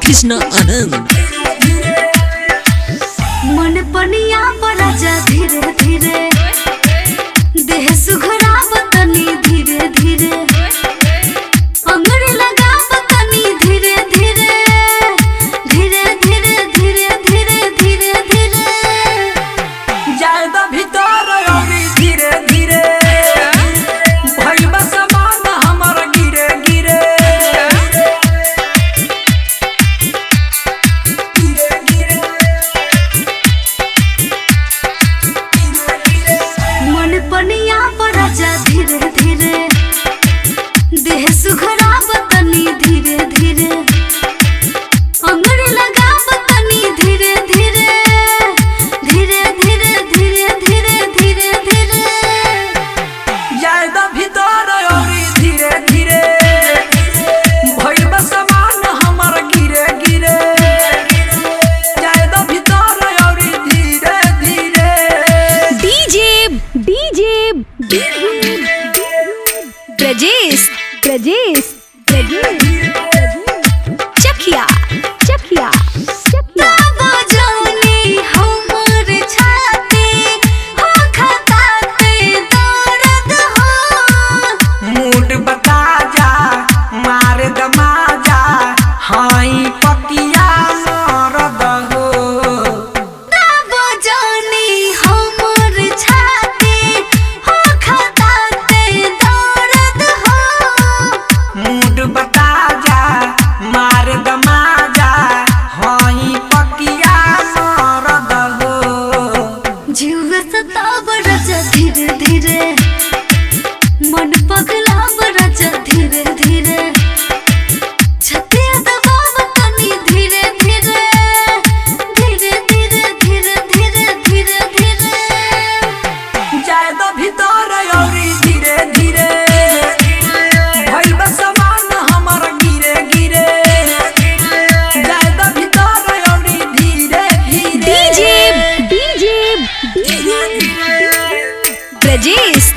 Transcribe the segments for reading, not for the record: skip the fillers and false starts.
कृष्णा आनंद। मन पनिया बराजा धीरे धीरे, देह सुघरा बतनी धीरे धीरे, अंगड़ी लगा बतनी धीरे धीरे धीरे धीरे धीरे धीरे धीरे धीरे, जायदा भीतर औरी धीरे धीरे, भइल बा समान हमर गिरे गिरे, मन पनिया बराजा धीरे धीरे, देह सुघरा बतनी धीरे धीरे, अंगड़ी लगा बतनी धीरे धीरे धीरे धीरे धीरे धीरे धीरे धीरे, जायदा भीतर औरी धीरे धीरे, भइल बा समान हमर गिरे गिरे, जायदा भीतर औरी धीरे धीरे। डीजे ब्रजेश चकिया चकिया ताबो जानी हमर छाती हो खताते दर्द हो, मूड बता जा मार दमाजा, हाई पकिया मरद हो। ताबो जानी हमर छाती हो खताते दर्द हो, मूड बता जा मार दमाजा, हाई पकिया मरद हो। जीव सताब राजा धीरे धीरे, मन पगला राजा धीरे धीरे, छतिया दबाव तनी धीरे धीरे धीरे धीरे धीरे धीरे धीरे धीरे, जायदा भीतर औरी धीरे धीरे, भइल बा समान हमर गिरे गिरे, जायदा भीतर औरी धीरे धीरे। ब्रजेश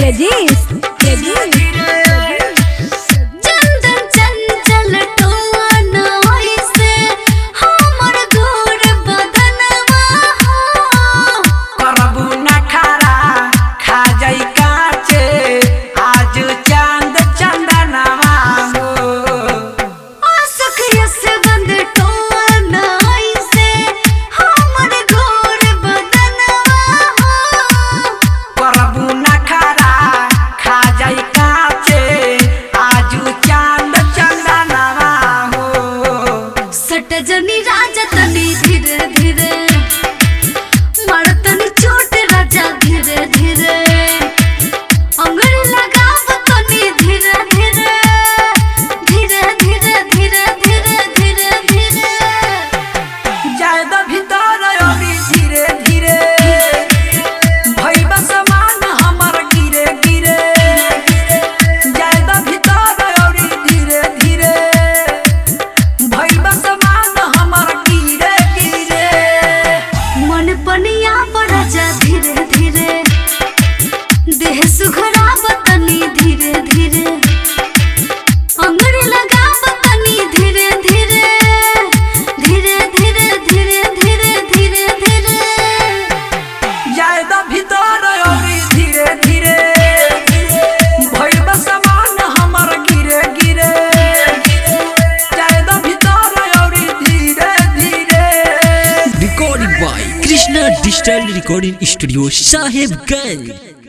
चंदन चंचल टोन होइसे हमर गोर बदनवा हो, करबू न खरा खा जाई काचे, आज चांद चंदनवा हो। आसुखिया से बंद टोन होइसे हमर गोर बदनवा हो, करबू न खरा खा जाई काचे, आज चांद चंदनवा हो। सट जनी राजा तनी धीरे धीरे, मारतनी चोट राजा धीरे धीरे, अंगड़ी लगा बतनी धीरे धीरे धीरे धीरे धीरे धीरे धीरे धीरे, जायदा भीतर औरी धीरे धीरे, भइल बा समान हमर गिरे गिरे, जायदा भीतर औरी धीरे धीरे, भइल बा समान हमर गिरे गिरे। मन पनिया बराजा धीरे धीरे, देह सुघरा बतनी धीरे धीरे, अंगड़ी लगा बतनी धीरे धीरे धीरे धीरे धीरे धीरे धीरे धीरे, जायदा भीतर औरी धीरे धीरे, भइल बा समान हमर गिरे गिरे, जायदा भीतर औरी धीरे धीरे। Recording by Krishna digital recording studio Sahebganj.